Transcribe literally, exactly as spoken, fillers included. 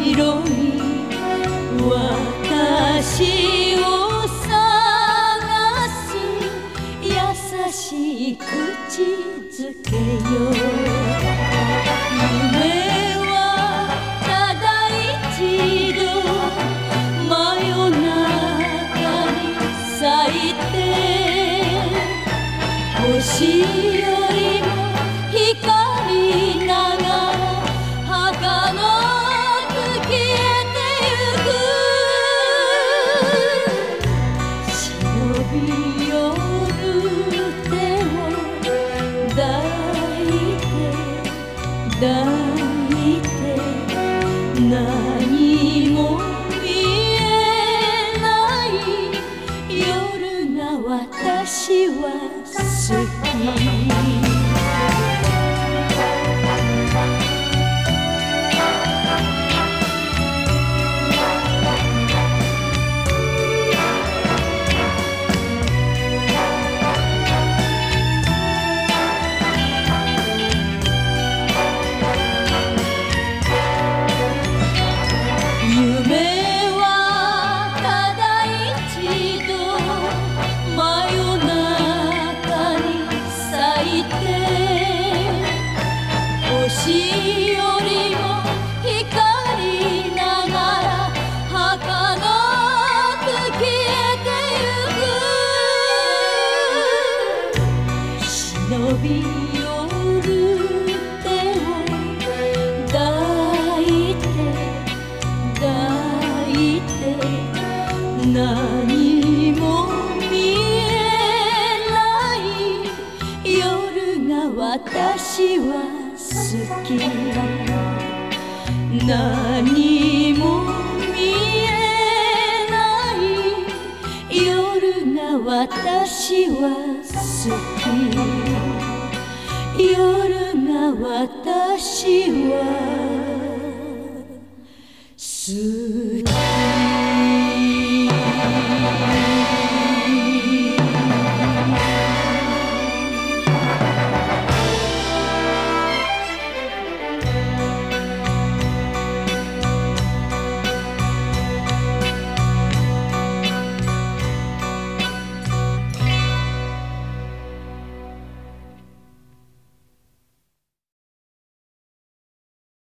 広い私を探す優しい口づけよ。夢はただ一度真夜中に咲いて星よりも光りながら儚く消えてゆく。忍び寄る手を抱いて抱いて何も見えない夜が私は好き。夢はただ一度真夜中に咲いて星よりも光りながら儚く消えてゆく。忍び寄る手を抱いて抱いて何も見えない夜が私は好き。何も見えない夜が私は好き。夜が私は